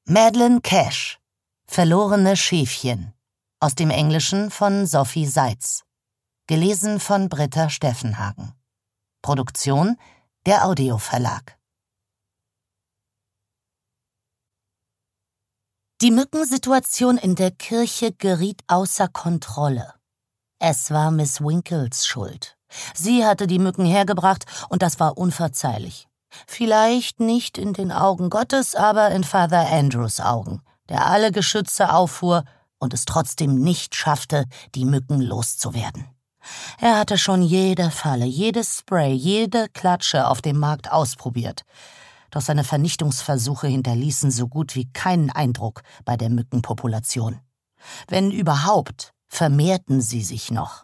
Madeleine Cash, Verlorene Schäfchen, aus dem Englischen von Sophie Seitz. Gelesen von Britta Steffenhagen. Produktion der Audioverlag. Die Mückensituation in der Kirche geriet außer Kontrolle. Es war Miss Winkles Schuld. Sie hatte die Mücken hergebracht und das war unverzeihlich. Vielleicht nicht in den Augen Gottes, aber in Father Andrews Augen, der alle Geschütze auffuhr und es trotzdem nicht schaffte, die Mücken loszuwerden. Er hatte schon jede Falle, jedes Spray, jede Klatsche auf dem Markt ausprobiert. Doch seine Vernichtungsversuche hinterließen so gut wie keinen Eindruck bei der Mückenpopulation. Wenn überhaupt, vermehrten sie sich noch.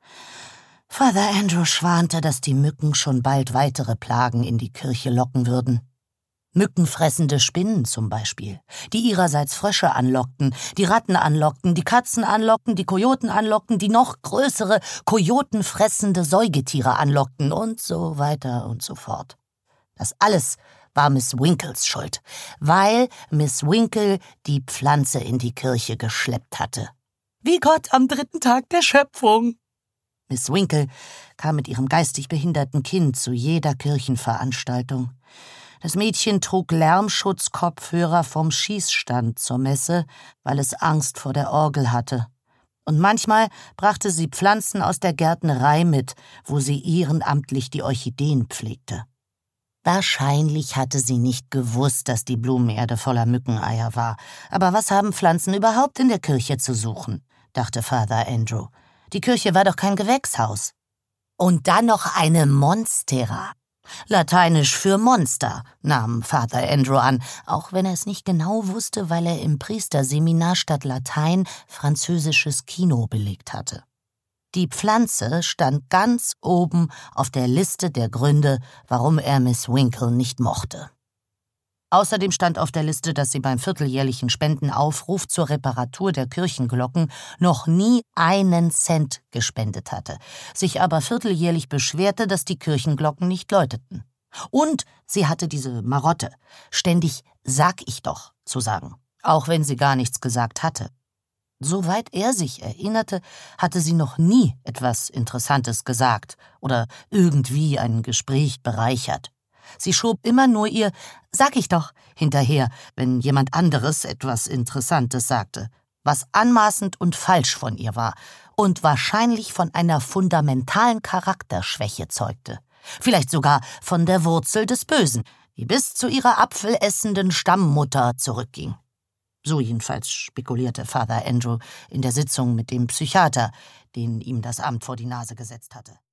Father Andrew schwante, dass die Mücken schon bald weitere Plagen in die Kirche locken würden. Mückenfressende Spinnen zum Beispiel, die ihrerseits Frösche anlockten, die Ratten anlockten, die Katzen anlockten, die Kojoten anlockten, die noch größere, kojotenfressende Säugetiere anlockten und so weiter und so fort. Das alles war Miss Winkles Schuld, weil Miss Winkle die Pflanze in die Kirche geschleppt hatte. Wie Gott am 3. Tag der Schöpfung. Miss Winkle kam mit ihrem geistig behinderten Kind zu jeder Kirchenveranstaltung. Das Mädchen trug Lärmschutzkopfhörer vom Schießstand zur Messe, weil es Angst vor der Orgel hatte. Und manchmal brachte sie Pflanzen aus der Gärtnerei mit, wo sie ehrenamtlich die Orchideen pflegte. Wahrscheinlich hatte sie nicht gewusst, dass die Blumenerde voller Mückeneier war. Aber was haben Pflanzen überhaupt in der Kirche zu suchen, dachte Father Andrew. Die Kirche war doch kein Gewächshaus. Und dann noch eine Monstera. Lateinisch für Monster, nahm Father Andrew an, auch wenn er es nicht genau wusste, weil er im Priesterseminar statt Latein französisches Kino belegt hatte. Die Pflanze stand ganz oben auf der Liste der Gründe, warum er Miss Winkle nicht mochte. Außerdem stand auf der Liste, dass sie beim vierteljährlichen Spendenaufruf zur Reparatur der Kirchenglocken noch nie einen Cent gespendet hatte, sich aber vierteljährlich beschwerte, dass die Kirchenglocken nicht läuteten. Und sie hatte diese Marotte, ständig »sag ich doch« zu sagen, auch wenn sie gar nichts gesagt hatte. Soweit er sich erinnerte, hatte sie noch nie etwas Interessantes gesagt oder irgendwie ein Gespräch bereichert. Sie schob immer nur ihr »Sag ich doch« hinterher, wenn jemand anderes etwas Interessantes sagte, was anmaßend und falsch von ihr war und wahrscheinlich von einer fundamentalen Charakterschwäche zeugte. Vielleicht sogar von der Wurzel des Bösen, die bis zu ihrer apfelessenden Stammmutter zurückging. So jedenfalls spekulierte Father Andrew in der Sitzung mit dem Psychiater, den ihm das Amt vor die Nase gesetzt hatte.